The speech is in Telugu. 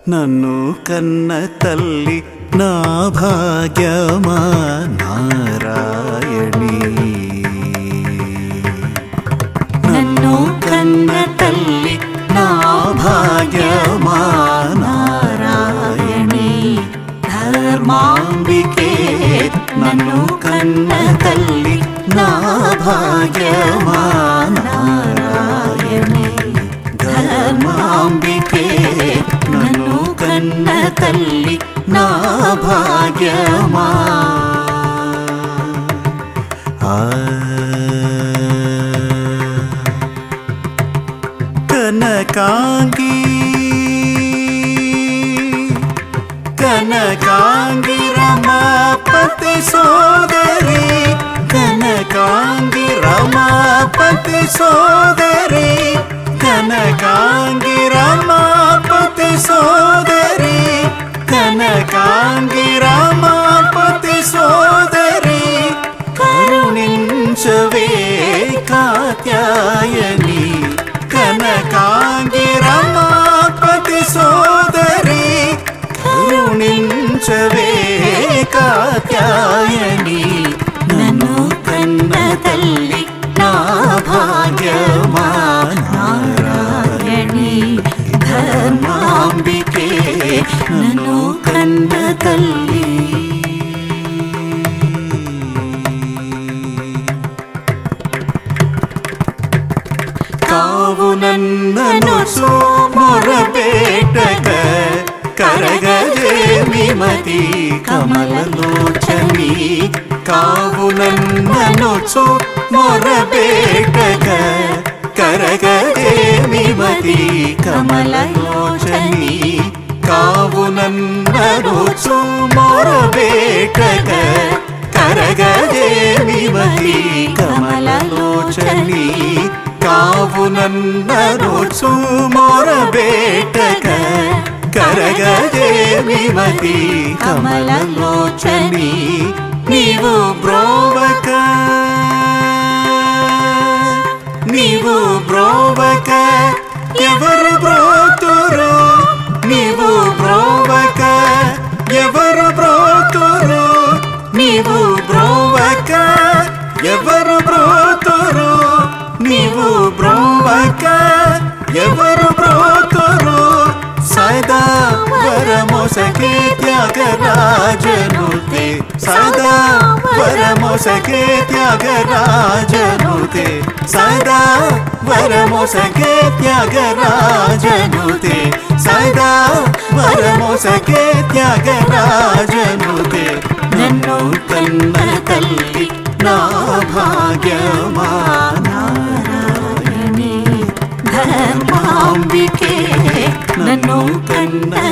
నన్ను కన్న తల్లి నా భాగ్యమా నారాయణి. నన్ను కన్న తల్లి నా భాగ్యమా నారాయణి. ధర్మాంబికే నన్ను కన్న తల్లి నా భాగ్యమా నారాయణి. ధర్మాంబికే నన్ను కన్న తల్లి నా భాగ్యమా. కనకాంగి కనకాంగి రమాపతి సోదరి. కనకాంగి రమాపతి సోదరి. కనకాంగి రమాపతి సోదరి. కనకాంగి రమాపతి సోదరి. కరుణించవే కాత్యాయని. కనకాంగి రమాపతి సోదరి. కరుణించవే కాత్యాయని. నన్ను కన్న తల్లి నా భాగ్యమా నారాయణి. ధర్మాంబికే నన్ను కన్న తల్లి. కావునన్నను మొరబేటగ కరగజేమిమతి కమలలోచని. కావునన్నను మొరబేటగ కరగజేమిమతి కమలలోచని. కావునన్నను మొరబేటగ కరగజేమిమతి కమలలోచని. కావునన్నను మొరబేటగ కరగజేమిమతి కమలలోచని. నీవు బ్రోవక నీవు బ్రోవక ఎవరు బ్రోతురు. నీవు బ్రోవక ఎవరు బ్రోతురు. నీవు బ్రోవక ఎవరు బ్రోతురు. నీవు బ్రోవక ఎవరు బ్రోతురు. సదా వరమొసగే త్యాగరాజనుతే. సదా వరమొసగే త్యాగరాజనుతే. సదా వరమొసగే త్యాగరాజనుతే. సదా వరమొసగే త్యాగరాజనుతే. నన్ను కన్న తల్లి నా భాగ్యమా నారాయణి. ధర్మాంబికే నన్ను కన్న